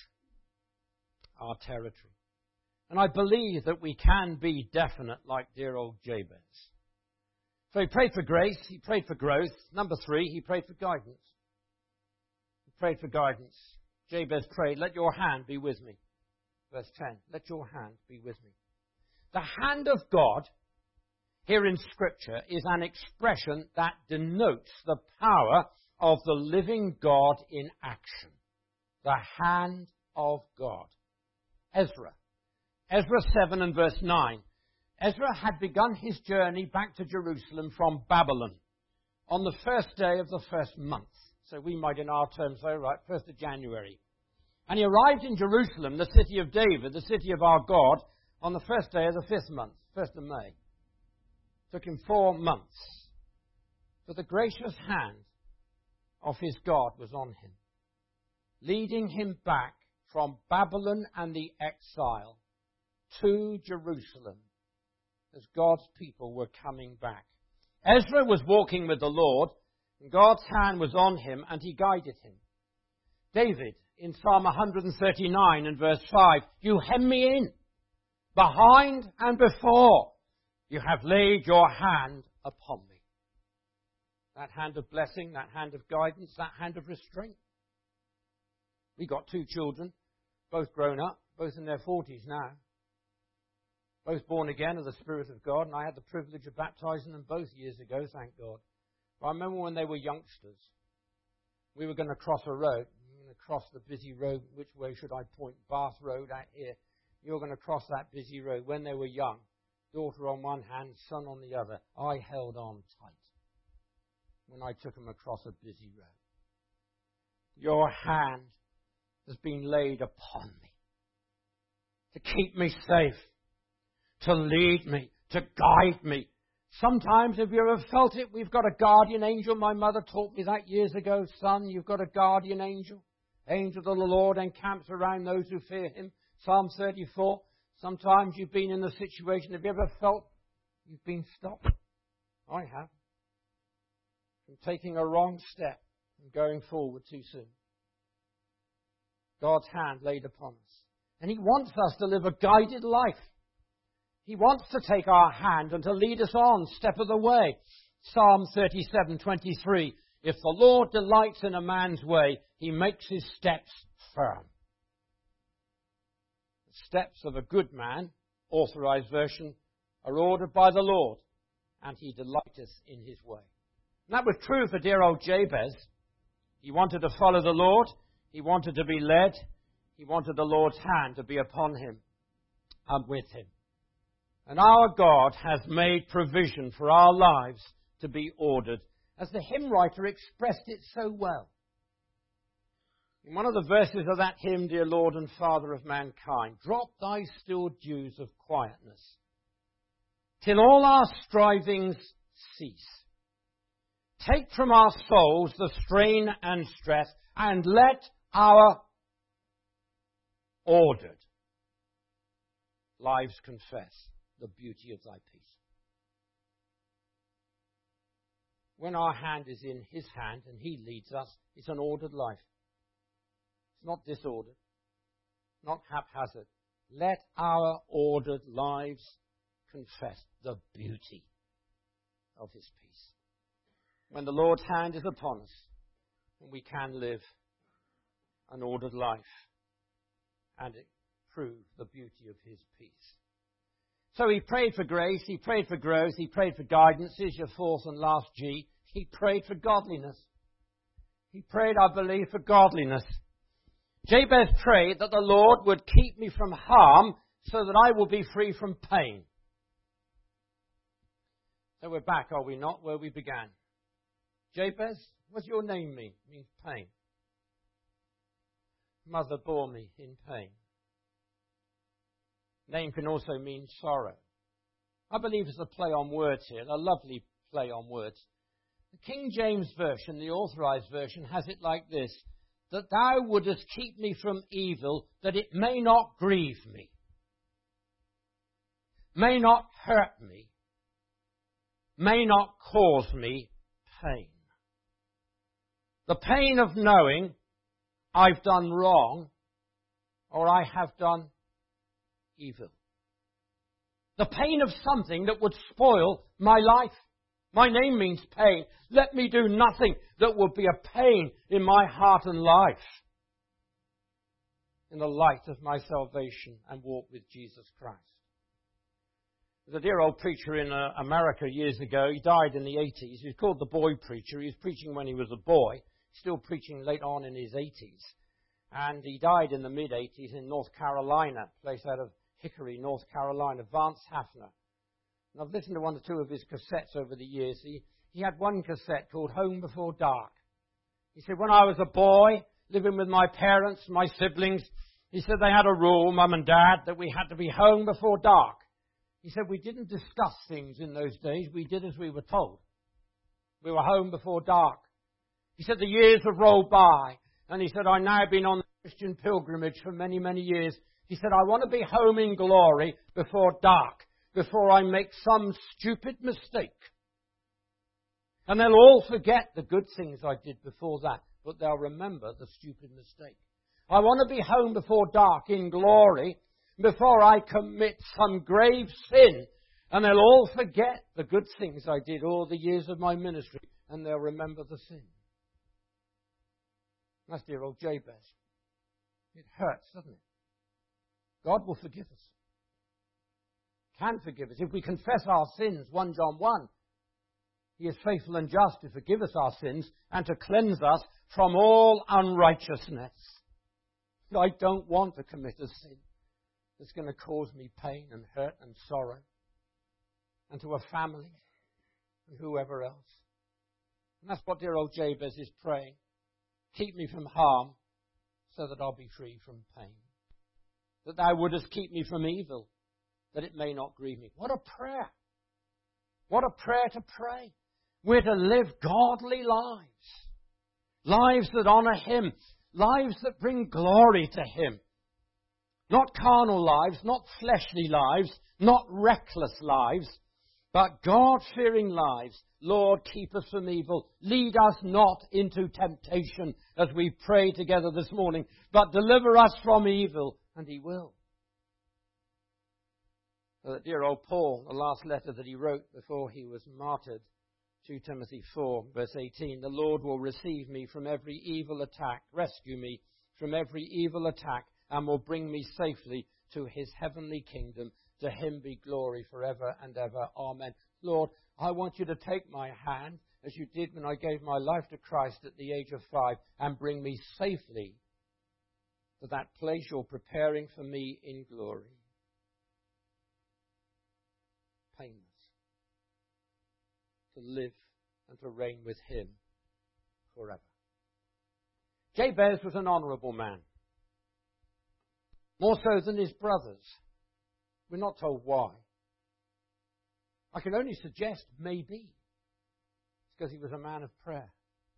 our territory. And I believe that we can be definite like dear old Jabez. So he prayed for grace, he prayed for growth. Number 3, he prayed for guidance. He prayed for guidance. Jabez prayed, let your hand be with me. Verse 10, let your hand be with me. The hand of God, here in Scripture, is an expression that denotes the power of the living God in action. The hand of God. Ezra 7 and verse 9. Ezra had begun his journey back to Jerusalem from Babylon on the first day of the first month. So we might in our terms say, right, 1st of January. And he arrived in Jerusalem, the city of David, the city of our God, on the first day of the 5th month, 1st of May. It took him 4 months. But the gracious hand of his God was on him, leading him back from Babylon and the exile to Jerusalem as God's people were coming back. Ezra was walking with the Lord, and God's hand was on him, and he guided him. David, in Psalm 139 and verse 5, you hem me in, behind and before. You have laid your hand upon me. That hand of blessing, that hand of guidance, that hand of restraint. We got 2 children, both grown up, both in their 40s now. Both born again of the Spirit of God, and I had the privilege of baptizing them both years ago, thank God. But I remember when they were youngsters, we were going to cross a road. We were going to cross the busy road. Which way should I point? Bath Road out here. You were going to cross that busy road when they were young. Daughter on one hand, son on the other. I held on tight when I took them across a busy road. Your hand has been laid upon me to keep me safe, to lead me, to guide me. Sometimes, have you ever felt it? We've got a guardian angel. My mother taught me that years ago. Son, you've got a guardian angel. Angel of the Lord encamps around those who fear him. Psalm 34. Sometimes you've been in the situation. Have you ever felt you've been stopped? I have. From taking a wrong step and going forward too soon. God's hand laid upon us. And he wants us to live a guided life. He wants to take our hand and to lead us on, step of the way. Psalm 37:23. If the Lord delights in a man's way, he makes his steps firm. The steps of a good man, authorized version, are ordered by the Lord, and he delighteth in his way. And that was true for dear old Jabez. He wanted to follow the Lord. He wanted to be led. He wanted the Lord's hand to be upon him and with him. And our God has made provision for our lives to be ordered, as the hymn writer expressed it so well. In one of the verses of that hymn, Dear Lord and Father of mankind, drop thy still dews of quietness, till all our strivings cease. Take from our souls the strain and stress, and let our ordered lives confess the beauty of thy peace. When our hand is in his hand and he leads us, it's an ordered life. It's not disordered, not haphazard. Let our ordered lives confess the beauty of his peace. When the Lord's hand is upon us, we can live an ordered life and prove the beauty of his peace. So he prayed for grace, he prayed for growth, he prayed for guidance. Here's your 4th and last G. He prayed for godliness. He prayed, I believe, for godliness. Jabez prayed that the Lord would keep me from harm so that I will be free from pain. So we're back, are we not, where we began? Jabez, what's your name mean? It means pain. Mother bore me in pain. Name can also mean sorrow. I believe it's a play on words here, a lovely play on words. The King James Version, the Authorized Version, has it like this: that thou wouldest keep me from evil, that it may not grieve me, may not hurt me, may not cause me pain. The pain of knowing I've done wrong or I have done evil. The pain of something that would spoil my life. My name means pain. Let me do nothing that would be a pain in my heart and life, in the light of my salvation and walk with Jesus Christ. There's a dear old preacher in America years ago. He died in the 80s. He was called the boy preacher. He was preaching when he was a boy, still preaching late on in his 80s. And he died in the mid-80s in North Carolina, a place out of Hickory, North Carolina, Vance Hafner. And I've listened to one or two of his cassettes over the years. He had one cassette called Home Before Dark. He said, when I was a boy, living with my parents, my siblings, he said they had a rule, Mum and Dad, that we had to be home before dark. He said we didn't discuss things in those days. We did as we were told. We were home before dark. He said the years have rolled by. And he said, I've now been on the Christian pilgrimage for many, many years. He said, I want to be home in glory before dark, before I make some stupid mistake. And they'll all forget the good things I did before that, but they'll remember the stupid mistake. I want to be home before dark in glory, before I commit some grave sin. And they'll all forget the good things I did all the years of my ministry, and they'll remember the sin. That's dear old Jabez. It hurts, doesn't it? God will forgive us. Can forgive us. If we confess our sins, 1 John 1, He is faithful and just to forgive us our sins and to cleanse us from all unrighteousness. I don't want to commit a sin that's going to cause me pain and hurt and sorrow, and to a family and whoever else. And that's what dear old Jabez is praying. Keep me from harm so that I'll be free from pain. That thou wouldest keep me from evil, that it may not grieve me. What a prayer. What a prayer to pray. We're to live godly lives. Lives that honour Him. Lives that bring glory to Him. Not carnal lives, not fleshly lives, not reckless lives, but God-fearing lives. Lord, keep us from evil. Lead us not into temptation, as we pray together this morning, but deliver us from evil, and He will. So that dear old Paul, the last letter that he wrote before he was martyred, 2 Timothy 4, verse 18, the Lord will receive me from every evil attack, rescue me from every evil attack, and will bring me safely to His heavenly kingdom. To Him be glory forever and ever. Amen. Lord, I want You to take my hand, as You did when I gave my life to Christ at the age of 5, and bring me safely to that place You're preparing for me in glory. Painless. To live and to reign with Him forever. Jabez was an honourable man. More so than his brothers. We're not told why. I can only suggest maybe it's because he was a man of prayer.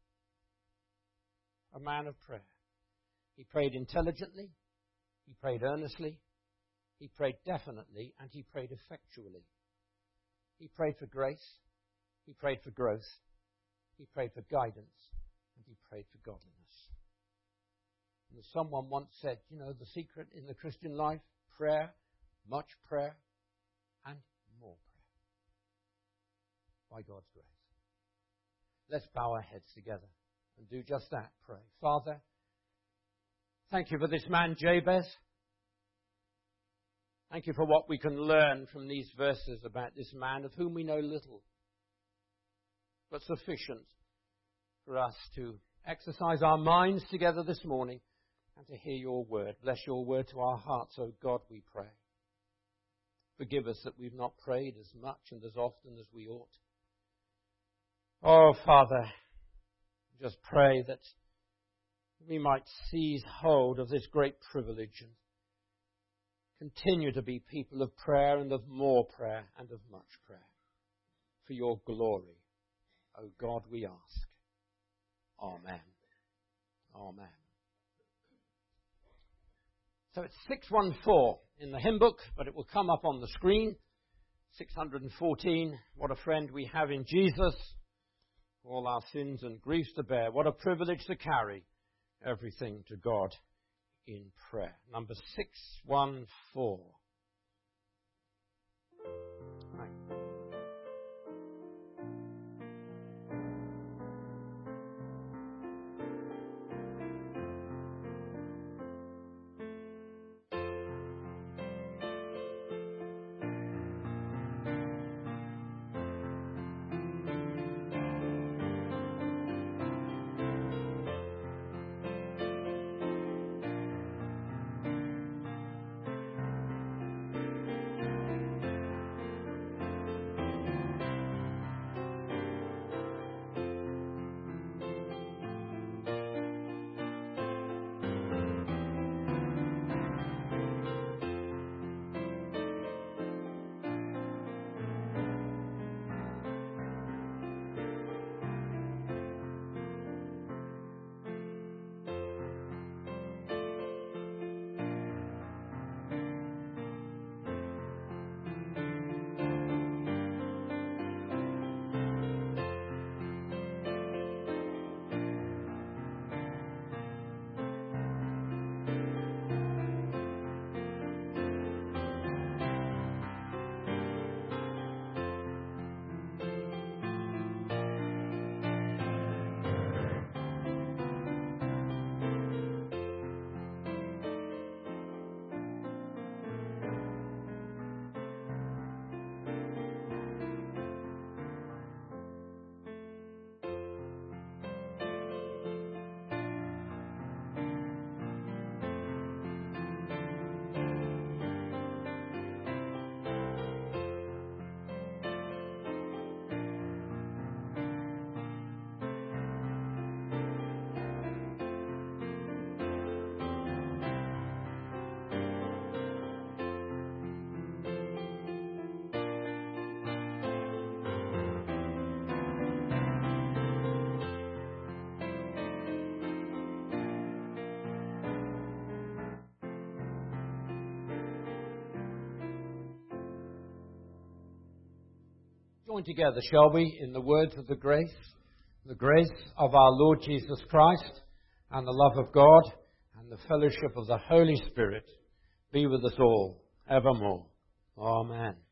A man of prayer. He prayed intelligently. He prayed earnestly. He prayed definitely. And he prayed effectually. He prayed for grace. He prayed for growth. He prayed for guidance. And he prayed for godliness. And as someone once said, the secret in the Christian life, prayer, much prayer, and more prayer. By God's grace. Let's bow our heads together and do just that, pray. Father, thank You for this man Jabez. Thank You for what we can learn from these verses about this man of whom we know little, but sufficient for us to exercise our minds together this morning and to hear Your word. Bless Your word to our hearts, O God, we pray. Forgive us that we've not prayed as much and as often as we ought. Oh, Father, just pray that we might seize hold of this great privilege and continue to be people of prayer and of more prayer and of much prayer. For your glory, O God, we ask. Amen. Amen. So it's 614 in the hymn book, but it will come up on the screen. 614, what a friend we have in Jesus. All our sins and griefs to bear. What a privilege to carry everything to God in prayer. Number 614. Right. Join together, shall we, in the words of the grace of our Lord Jesus Christ, and the love of God, and the fellowship of the Holy Spirit be with us all evermore. Amen.